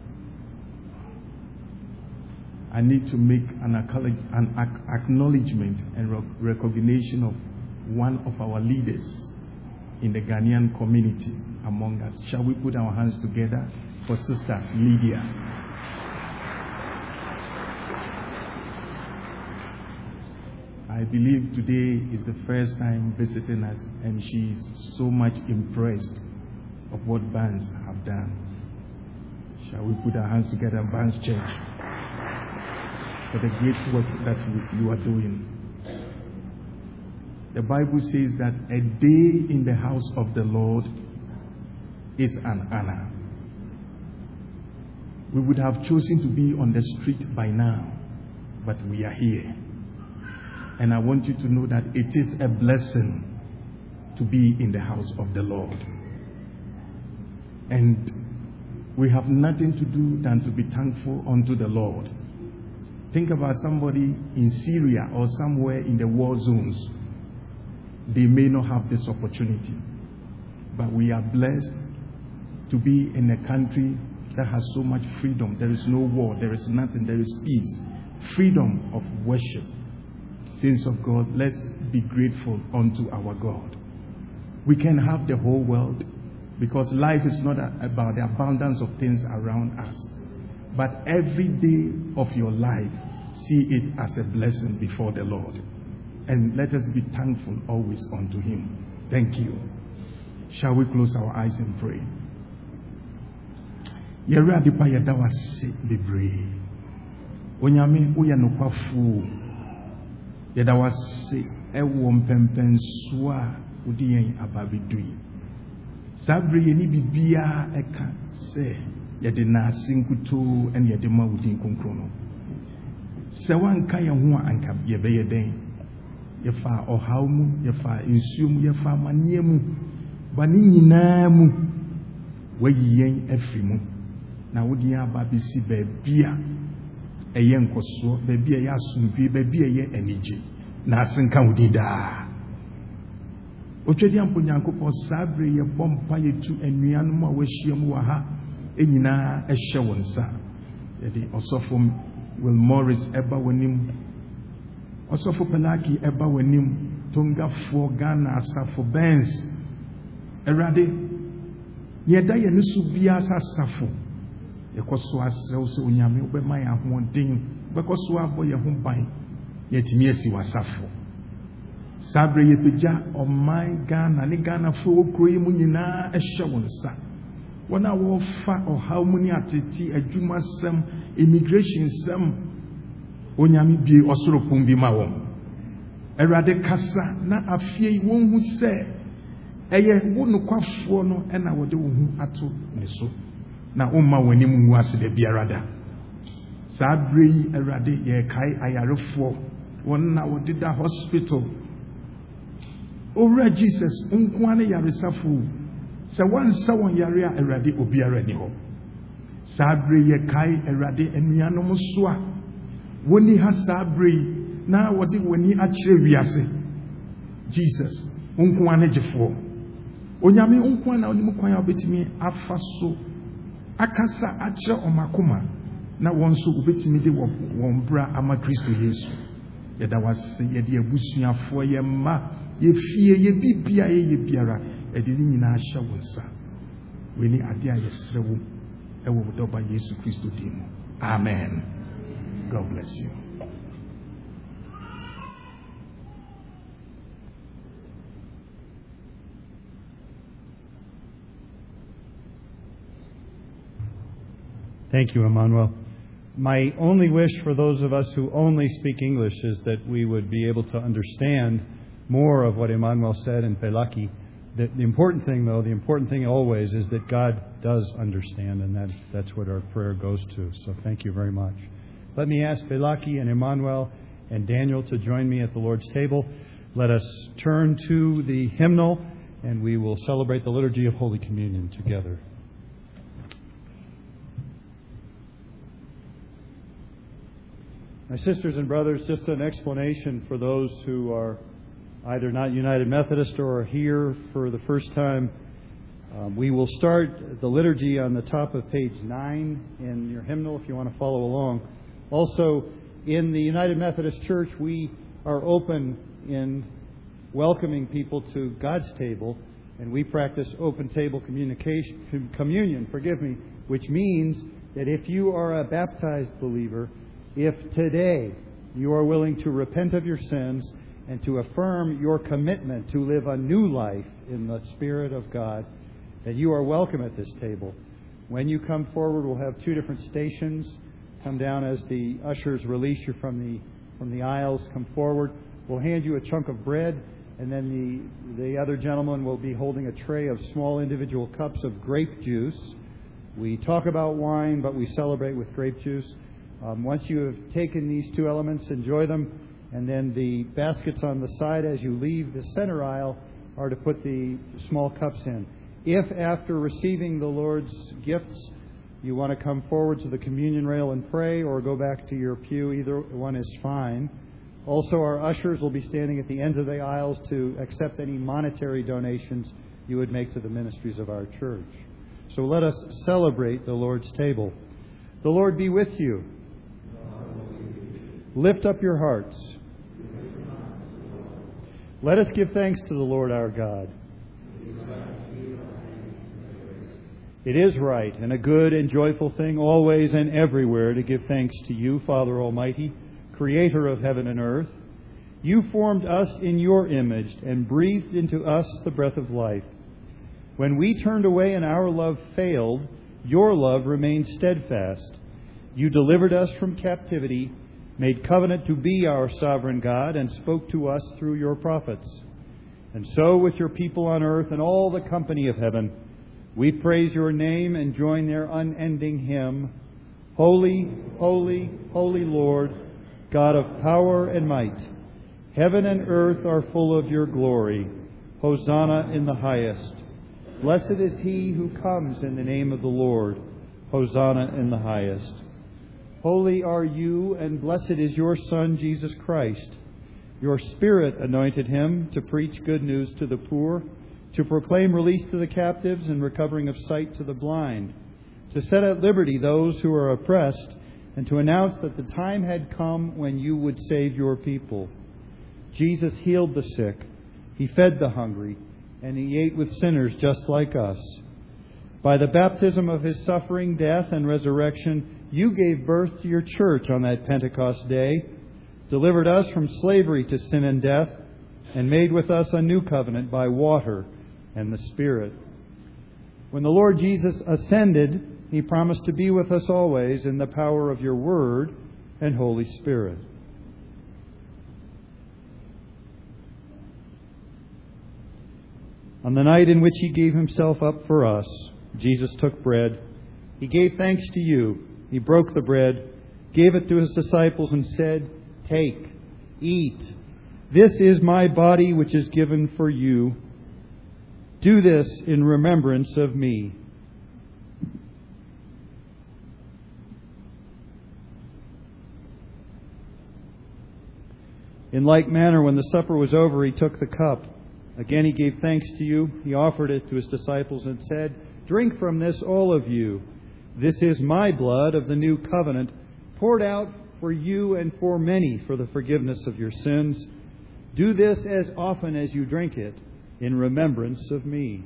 I need to make an acknowledgement and recognition of one of our leaders in the Ghanaian community among us. Shall we put our hands together for Sister Lydia? I believe today is the first time visiting us, and she is so much impressed of what Barnes have done. Shall we put our hands together, Barnes Church, for the great work that you, you are doing? The Bible says that a day in the house of the Lord is an honor. We would have chosen to be on the street by now, but we are here. And I want you to know that it is a blessing to be in the house of the Lord. And we have nothing to do than to be thankful unto the Lord. Think about somebody in Syria or somewhere in the war zones. They may not have this opportunity. But we are blessed to be in a country that has so much freedom. There is no war. There is nothing. There is peace. Freedom of worship. Saints of God, let's be grateful unto our God. We can have the whole world, because life is not about the abundance of things around us. But every day of your life, see it as a blessing before the Lord. And let us be thankful always unto Him. Thank you. Shall we close our eyes and pray? Yere adipa yeda wase bebre. Onyame uya nokwafu. Yeda wase ewo mpempen so a udi yen ababedui. Sabre ye ni bibia eka se yede na asinkuto ene yede ma udi nkonkrono. Se wanka ye ho anka ye beye den. Ye fa ohaw mu, ye fa nsuo mu, ye fa manie mu. Ba ni nyina mu wayi yen afri mu. na wodi aba bisi baabi a ɛyɛ nkɔsoɔ, baabi a ɛyɛ asomdwie, baabi a ɛyɛ anigye, na asenka wo din daa. Otwadi ampo Nyankopɔn saa bere yɛ bɔ mpa yɛtu anuanom a wɔahyia mu wɔ ha ɛnyinaa ɛhyɛ wo nsa. Yɛde ɔsɔfo Will Morris ɛba w'anim, ɔsɔfo Pelaki ɛba w'anim, Tongafoɔ Ghana asafo Benz. Awurade, yɛda yɛn so biara sɛ asafo yɛkɔ so asrɛ wo sɛ Onyame wobɛma yɛn ahoɔden, wobɛkɔ so abɔ yɛn ho ban, yɛtumi asi w'asafo. Saa bere yɛpagya ɔman Ghana ne Ghanafoɔ wɔ kuro yi mu nyinaa ɛhyɛ wo nsa. Wɔn a wɔfa ɔhaw mu ne atete adwumasɛm, immigration sɛm, Onyame bie ɔsoro pon bi ma wɔn. Awurade kasa na afie yi wɔn hu sɛ ɛyɛ wo nokwafoɔ no ɛna wɔde wo hu ato ne so, na womma w'anim ngu ase da biara da. Saa bere yi Awurade yɛkae ayarefoɔ, wɔn na wɔdeda hospital. Owura Jesus nkoa ne yaresafo, sɛ wansa wɔn yare a Awurade obiara ni hɔ. Saa bere yɛkae Awurade anuanom so a wɔni ha saa bere yi na wɔde wɔni akyerɛ wiase. Jesus nkoa ne gyefoɔ, Onyame nkoa na onim kwan a obetumi afa so akasa akyerɛ ɔmakoma, na wɔn nso obetumi de wɔn bra ama Kristo Yesu. Yɛda wase, yɛde abusuafoɔ, yɛ mma, yɛfie, yɛ bibia yɛyɛ biara, ɛde ne nyinaa hyɛ wo nsa. W'ani ade a yɛsrɛ wo ɛwɔ wo dɔba Yesu Kristo din mu. Amen. God bless you. Thank you, Emmanuel. My only wish for those of us who only speak English is that we would be able to understand more of what Emmanuel said in Pelaki. The, the important thing, though, the important thing always is that God does understand, and that, that's what our prayer goes to. So thank you very much. Let me ask Pelaki and Emmanuel and Daniel to join me at the Lord's table. Let us turn to the hymnal, and we will celebrate the liturgy of Holy Communion together. My sisters and brothers, just an explanation for those who are either not United Methodist or are here for the first time. Um, we will start the liturgy on the top of page nine in your hymnal if you want to follow along. Also, in the United Methodist Church, we are open in welcoming people to God's table, and we practice open table communication, communion, forgive me, which means that if you are a baptized believer, if today you are willing to repent of your sins and to affirm your commitment to live a new life in the Spirit of God, that you are welcome at this table. When you come forward, we'll have two different stations. Come down as the ushers release you from the from the aisles. Come forward. We'll hand you a chunk of bread, and then the the other gentleman will be holding a tray of small individual cups of grape juice. We talk about wine, but we celebrate with grape juice. Um, once you have taken these two elements, enjoy them, and then the baskets on the side as you leave the center aisle are to put the small cups in. If after receiving the Lord's gifts you want to come forward to the communion rail and pray, or go back to your pew, either one is fine. Also, our ushers will be standing at the ends of the aisles to accept any monetary donations you would make to the ministries of our church. So let us celebrate the Lord's table. The Lord be with you. Lift up your hearts. Let us give thanks to the Lord our God. It is right and a good and joyful thing always and everywhere to give thanks to you, Father Almighty, Creator of heaven and earth. You formed us in your image and breathed into us the breath of life. When we turned away and our love failed, your love remained steadfast. You delivered us from captivity, made covenant to be our sovereign God, and spoke to us through your prophets. And so with your people on earth and all the company of heaven, we praise your name and join their unending hymn, Holy, holy, holy Lord, God of power and might. Heaven and earth are full of your glory. Hosanna in the highest. Blessed is he who comes in the name of the Lord. Hosanna in the highest. Holy are you, and blessed is your Son, Jesus Christ. Your Spirit anointed him to preach good news to the poor, to proclaim release to the captives and recovering of sight to the blind, to set at liberty those who are oppressed, and to announce that the time had come when you would save your people. Jesus healed the sick, he fed the hungry, and he ate with sinners just like us. By the baptism of his suffering, death, and resurrection, you gave birth to your church on that Pentecost day, delivered us from slavery to sin and death, and made with us a new covenant by water and the Spirit. When the Lord Jesus ascended, he promised to be with us always in the power of your Word and Holy Spirit. On the night in which he gave himself up for us, Jesus took bread. He gave thanks to you. He broke the bread, gave it to his disciples, and said, "Take, eat. This is my body which is given for you. Do this in remembrance of me." In like manner, when the supper was over, he took the cup. Again he gave thanks to you. He offered it to his disciples and said, "Drink from this, all of you. This is my blood of the new covenant, poured out for you and for many for the forgiveness of your sins. Do this as often as you drink it in remembrance of me."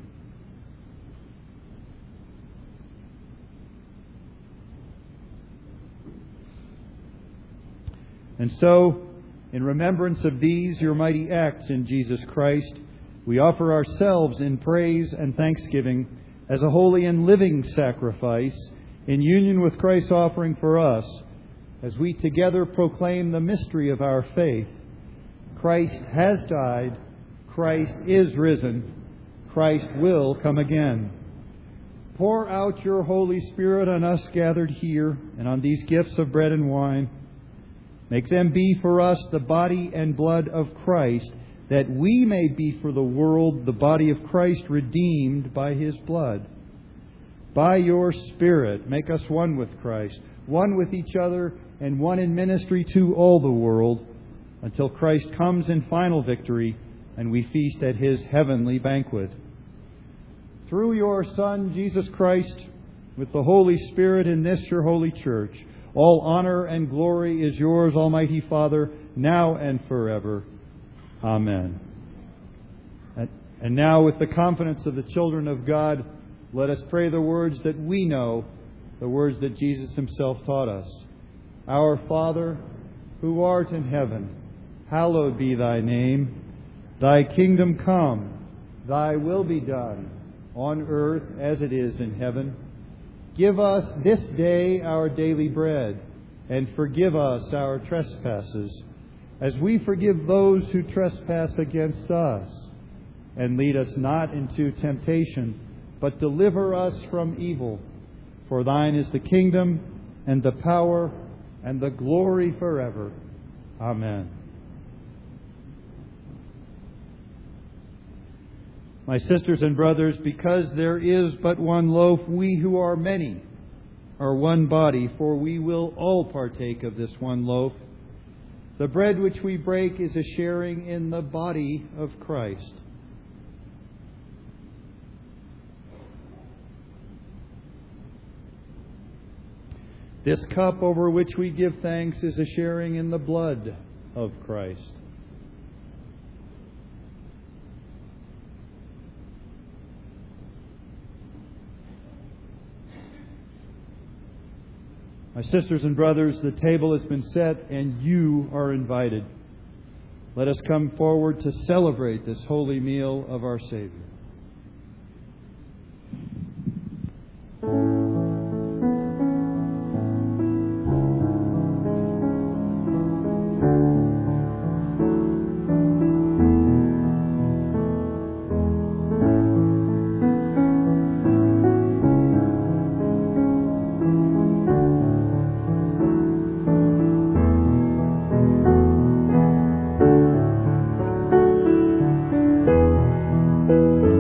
And so, in remembrance of these, your mighty acts in Jesus Christ, we offer ourselves in praise and thanksgiving as a holy and living sacrifice in union with Christ's offering for us, as we together proclaim the mystery of our faith. Christ has died. Christ is risen. Christ will come again. Pour out your Holy Spirit on us gathered here and on these gifts of bread and wine. Make them be for us the body and blood of Christ, that we may be for the world the body of Christ redeemed by his blood. By your Spirit, make us one with Christ, one with each other, and one in ministry to all the world, until Christ comes in final victory and we feast at his heavenly banquet. Through your Son, Jesus Christ, with the Holy Spirit in this your holy church, all honor and glory is yours, Almighty Father, now and forever. Amen. And now, with the confidence of the children of God, let us pray the words that we know, the words that Jesus himself taught us. Our Father, who art in heaven, hallowed be thy name. Thy kingdom come, thy will be done, on earth as it is in heaven. Give us this day our daily bread, and forgive us our trespasses, as we forgive those who trespass against us. And lead us not into temptation, but deliver us from evil. For thine is the kingdom, and the power, and the glory forever. Amen. My sisters and brothers, because there is but one loaf, we who are many are one body, for we will all partake of this one loaf. The bread which we break is a sharing in the body of Christ. This cup over which we give thanks is a sharing in the blood of Christ. My sisters and brothers, the table has been set and you are invited. Let us come forward to celebrate this holy meal of our Savior. Thank you.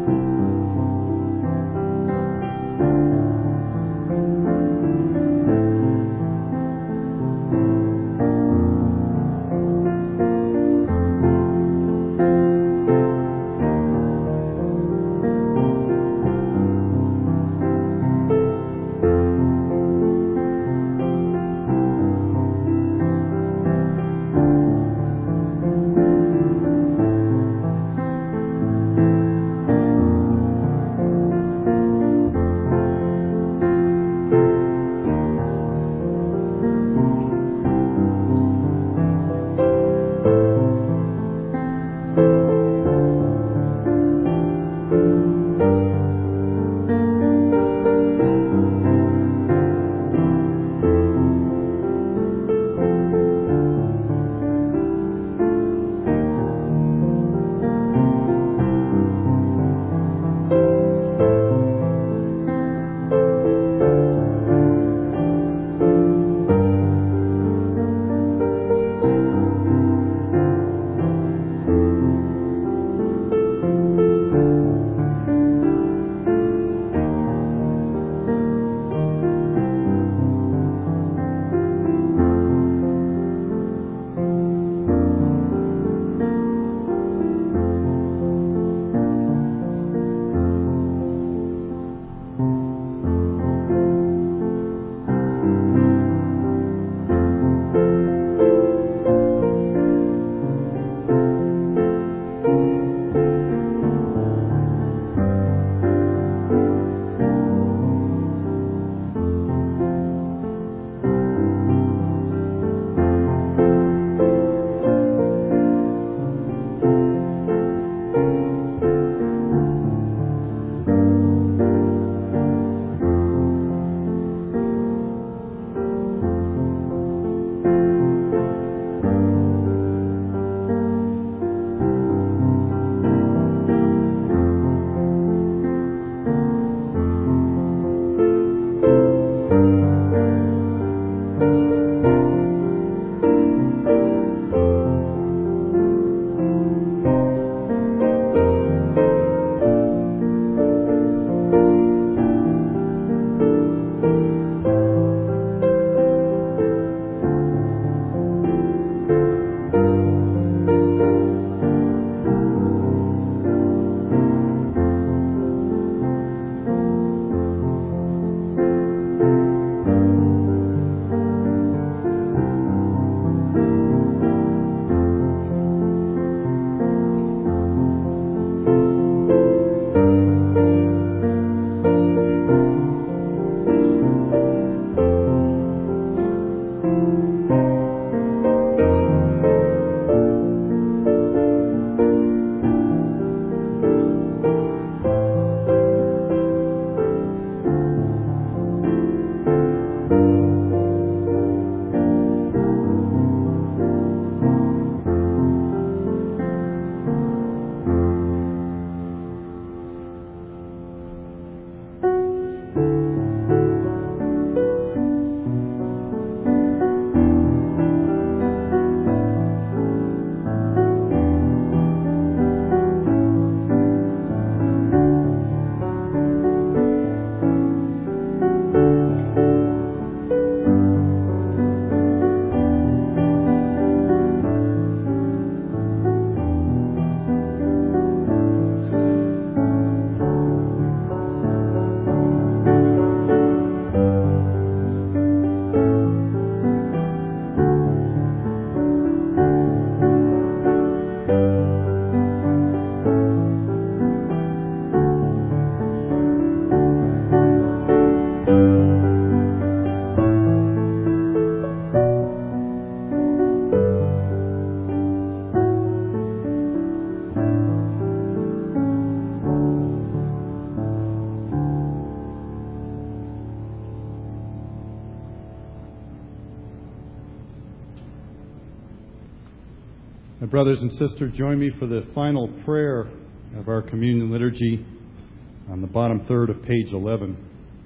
My brothers and sisters, join me for the final prayer of our communion liturgy on the bottom third of page eleven.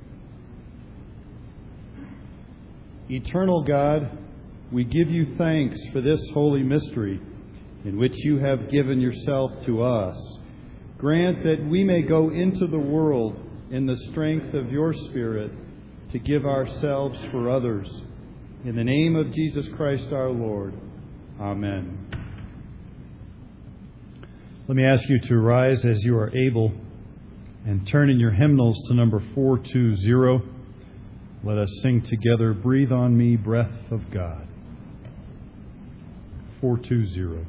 Eternal God, we give you thanks for this holy mystery in which you have given yourself to us grant that we may go into the world in the strength of your Spirit to give ourselves for others. In the name of Jesus Christ our Lord. Amen. Let me ask you to rise as you are able and turn in your hymnals to number four two zero. Let us sing together, Breathe on Me, Breath of God. four two zero.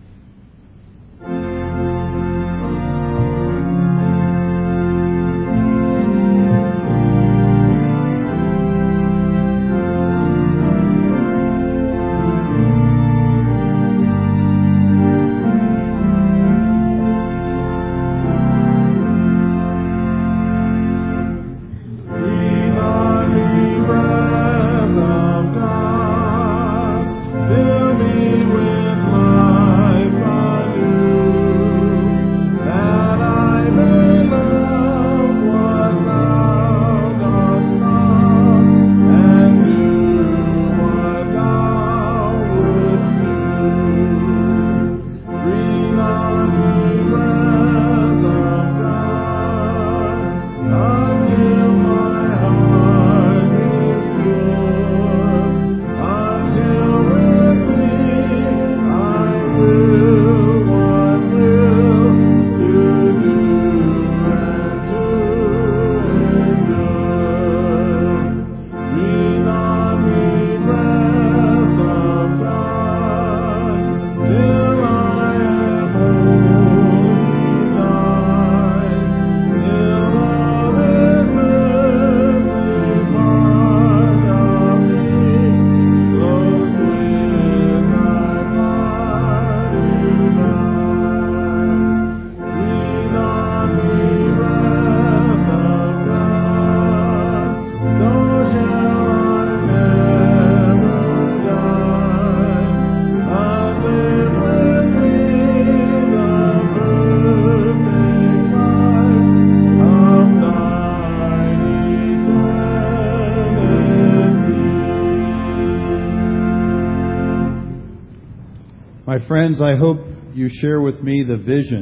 My friends, I hope you share with me the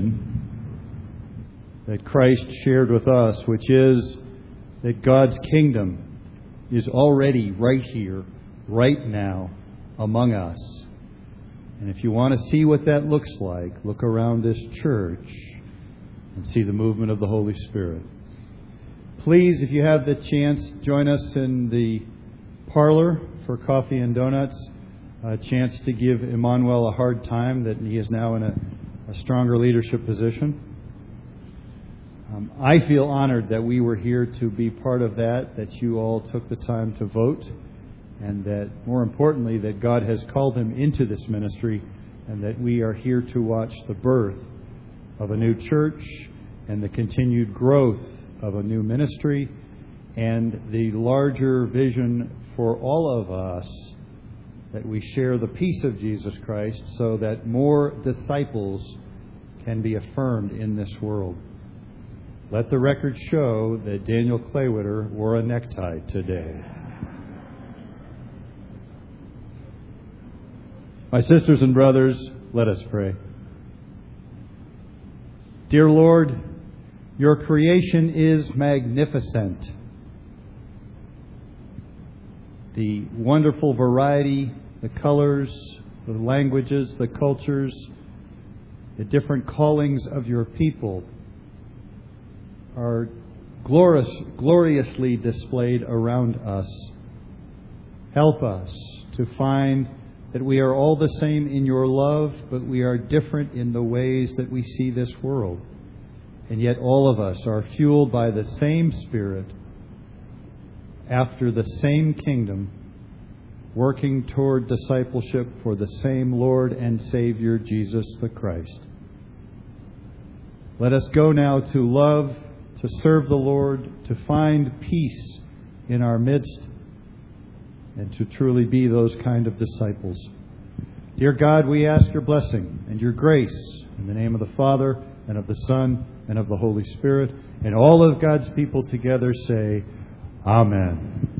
vision that Christ shared with us, which is that God's kingdom is already right here, right now, among us. And if you want to see what that looks like, look around this church and see the movement of the Holy Spirit. Please, if you have the chance, join us in the parlor for coffee and donuts. A chance to give Emmanuel a hard time that he is now in a, a stronger leadership position. Um, I feel honored that we were here to be part of that, that you all took the time to vote, and that, more importantly, that God has called him into this ministry, and that we are here to watch the birth of a new church and the continued growth of a new ministry and the larger vision for all of us, that we share the peace of Jesus Christ so that more disciples can be affirmed in this world. Let the record show that Daniel Claywitter wore a necktie today. My sisters and brothers, let us pray. Dear Lord, your creation is magnificent. The wonderful variety, the colors, the languages, the cultures, the different callings of your people are glorious, gloriously displayed around us. Help us to find that we are all the same in your love, but we are different in the ways that we see this world. And yet all of us are fueled by the same Spirit, after the same kingdom, working toward discipleship for the same Lord and Savior, Jesus the Christ. Let us go now to love, to serve the Lord, to find peace in our midst, and to truly be those kind of disciples. Dear God, we ask your blessing and your grace in the name of the Father, and of the Son, and of the Holy Spirit. And all of God's people together say, Amen.